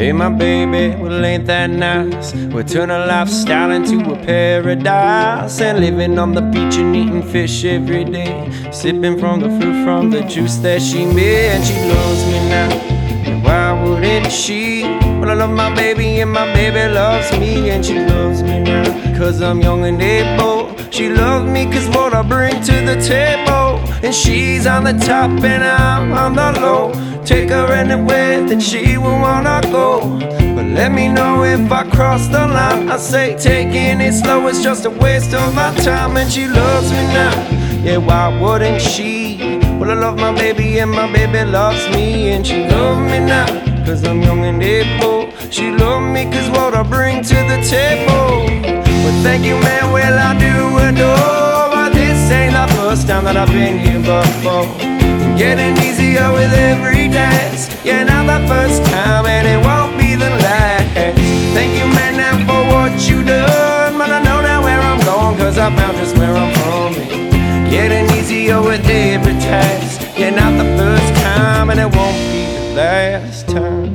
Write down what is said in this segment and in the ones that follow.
Hey my baby, well ain't that nice? We'll turn a lifestyle into a paradise, and living on the beach and eating fish every day, sipping from the fruit from the juice that she made. And she loves me now, and why wouldn't she? Well, I love my baby and my baby loves me. And she loves me now, cause I'm young and able. She loves me cause what I bring to the table. And she's on the top and I'm on the low. Take her anywhere that she will wanna go, but let me know if I cross the line. I say taking it slow is just a waste of my time. And she loves me now, yeah, why wouldn't she? Well, I love my baby and my baby loves me. And she loves me now, cause I'm young and able. She loves me cause what I bring to the table. Well, thank you, man, well, I do adore. But this ain't the first time that I've been here before. Getting easier with every dance. Yeah, not the first time and it won't be the last. Thank you, man, now for what you done. But I know now where I'm going, cause I found just where I'm from. Getting easier with every task. Yeah, not the first time and it won't be the last time.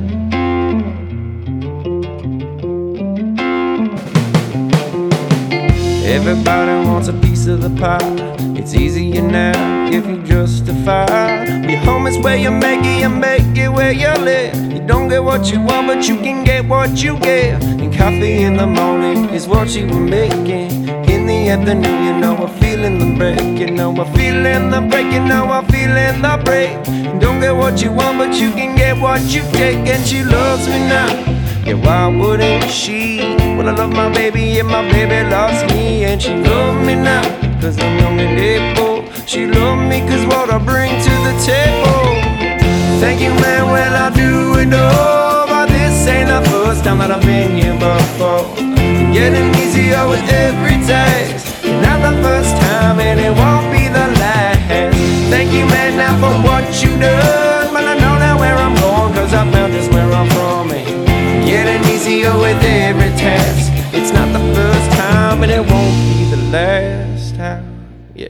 Everybody wants a piece of the pie. It's easier now if you justify. Your home is where you make it where you live. You don't get what you want, but you can get what you give. And coffee in the morning is what you were making. In the afternoon, you know I'm feeling the break. You know I'm feeling the break. You know I'm feeling the break. You don't get what you want, but you can get what you take. And she loves me now, yeah, why wouldn't she? Well, I love my baby and my baby loves me. And she loves me now, cause I'm young and able. She loves me cause what I bring to the table. Thank you, man, well, I do adore. But this ain't the first time that I've been here before. Getting easier with every task. Not the first time and it won't be the last. Thank you, man, now for what you done. But I know now where I'm going, cause I found just where I'm from. Getting easier with every task. It's not the first time and it won't be the last time. Yeah.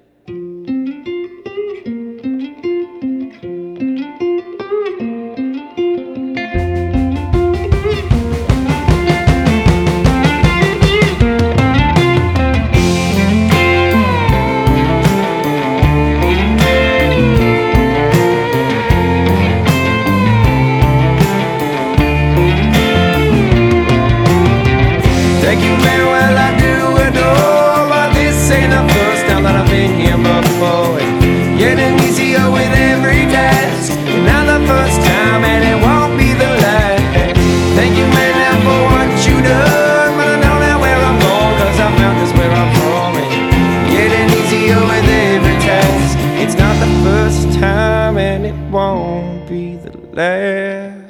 Thank you, man, well, I do adore. But this ain't the first time that I've been here before. Getting easier with every task. Not the first time and it won't be the last. Thank you, man, now for what you done. But I know now where I'm going, cause I found just where I'm from. Getting easier with every task. It's not the first time and it won't be the last.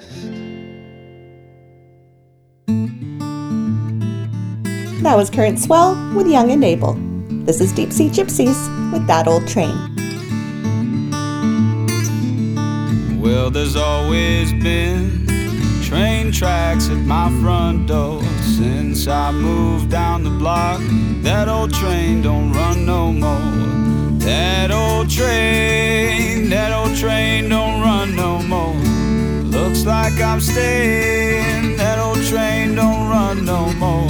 That was Current Swell with Young and Able. This is Deep Sea Gypsies with That Old Train. Well, there's always been train tracks at my front door since I moved down the block. That old train don't run no more. That old train don't run no more. Looks like I'm staying. That old train don't run no more.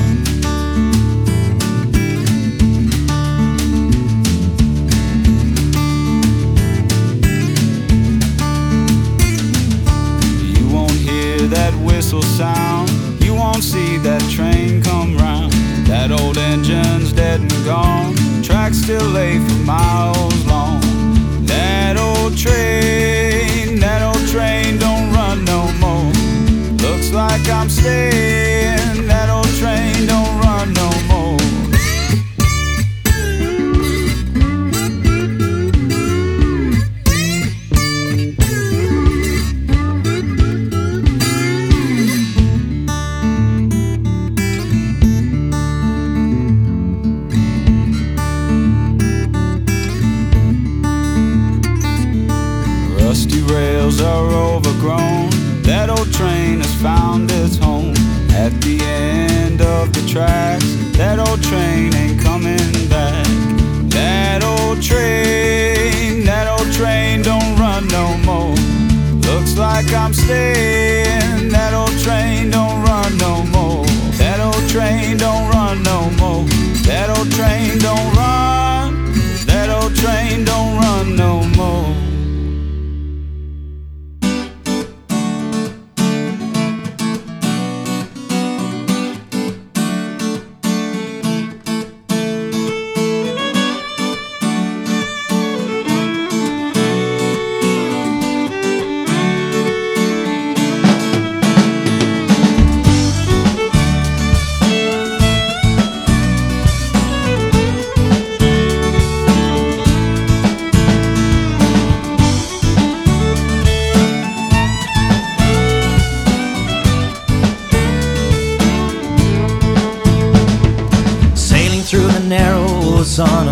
That whistle sound, you won't see that train come round. That old engine's dead and gone, tracks still lay for miles long. That old train don't run no more. Looks like I'm staying. That old train don't run no more. Rails are overgrown. That old train has found its home at the end of the tracks. That old train ain't coming back. That old train don't run no more. Looks like I'm staying. That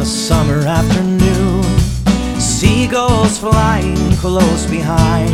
summer afternoon, seagulls flying close behind,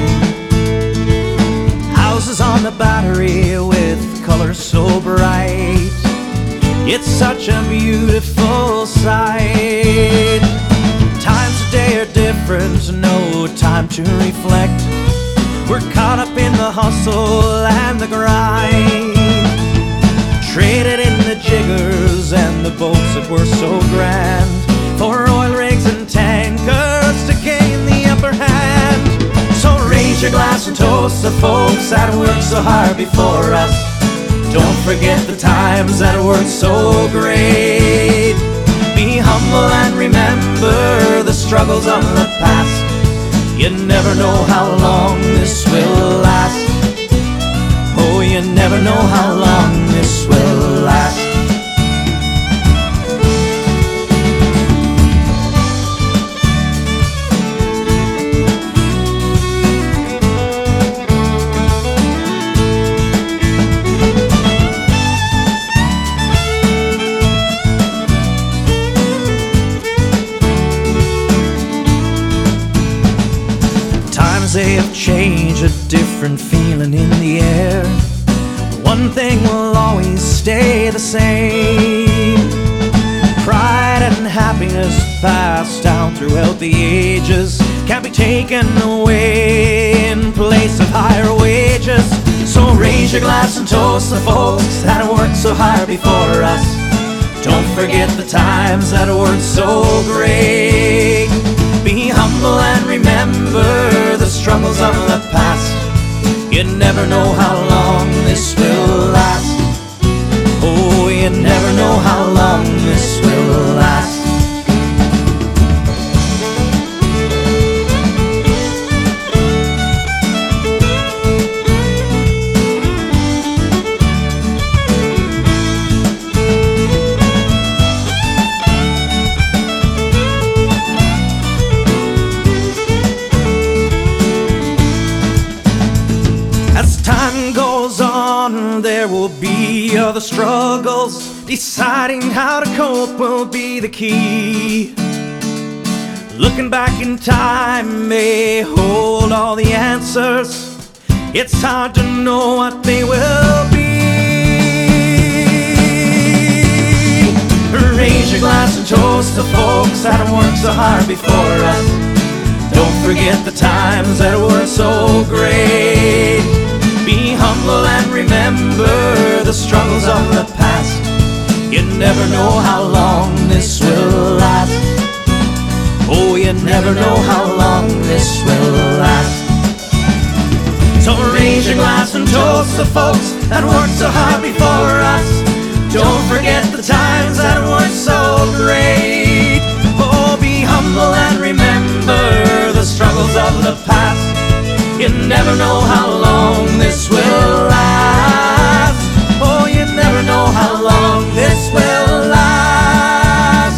houses on the Battery with colors so bright. It's such a beautiful sight. Times of day are different, no time to reflect. We're caught up in the hustle and the grind, traded in the jiggers and the boats that were so grand, for oil rigs and tankers to gain the upper hand. So raise your glass and toast the folks that worked so hard before us. Don't forget the times that were so great. Be humble and remember the struggles of the past. You never know how long this will last. Oh, you never know how long this will last. They have changed, a different feeling in the air. One thing will always stay the same: pride and happiness passed down throughout the ages can't be taken away in place of higher wages. So raise your glass and toast the folks that worked so hard before us. Don't forget the times that were so great. Be humble and remember the struggles of the past. You never know how long this will last. Oh, you never know how long this will last. There will be other struggles. Deciding how to cope will be the key. Looking back in time may hold all the answers. It's hard to know what they will be. Raise your glass and toast the folks that have worked so hard before us. Don't forget the times that were so great. Be humble and remember the struggles of the past. You never know how long this will last. Oh, you never know how long this will last. So raise your glass and toast the folks that worked so hard before us. Don't forget the times that were so great. Oh, be humble and remember the struggles of the past. You never know how long this will last. Oh, you never know how long this will last.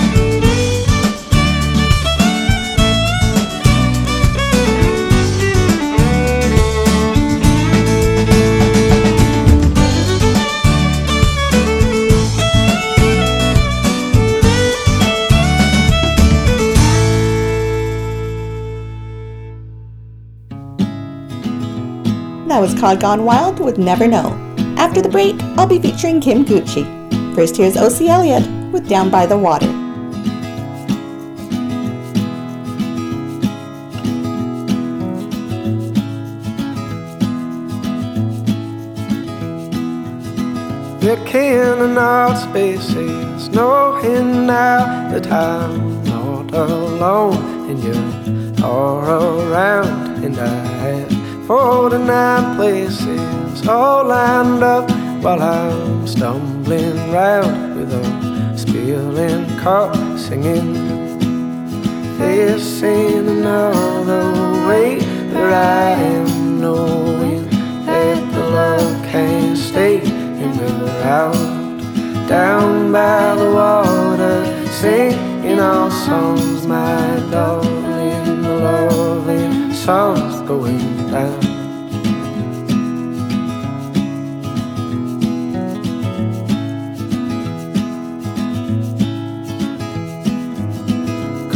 That was Cod Gone Wild with Never Know. After the break, I'll be featuring Kim Gucci. First, here's O.C. Elliott with Down by the Water. Looking in out spaces, knowing now that I'm not alone, and you're all around, and I have 49 places all lined up while I'm stumbling round with a spilling cup, singing, facing another way that I am, knowing that the love can't stay in the out. Down by the water, singing our songs, my darling, the lovely sun's going down.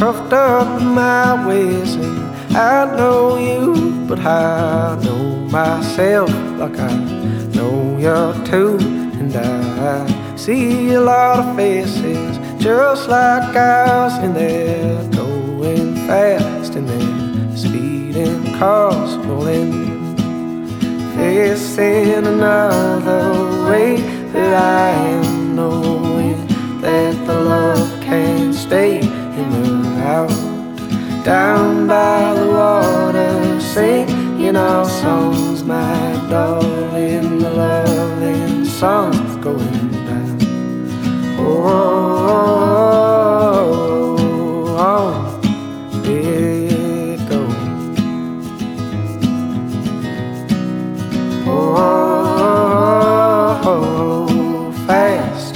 cuffed up in my waist, and I know you, but I know myself like I know you too. And I see a lot of faces just like ours, and they're going fast and they're speeding cars, rolling, facing another way that I am, knowing that the love can't stay in the out. Down by the water, singing our songs, my darling, the loving songs going down. Oh, there it goes. Oh, fast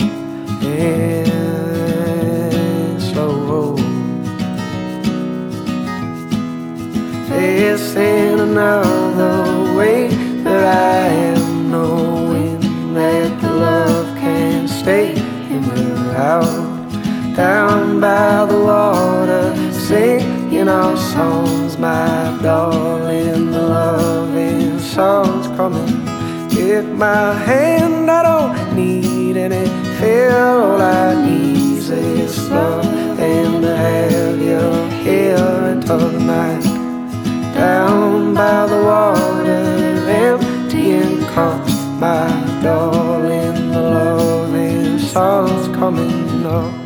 and slow, facing another way that I am, knowing that the love can't stay in the out. Down by the water, singing our songs, my darling, the loving songs coming. Take my hand, I don't need any fear. All I need is love and to have you here until the night. Down by the water, emptying cups, my darling, the loving songs coming up.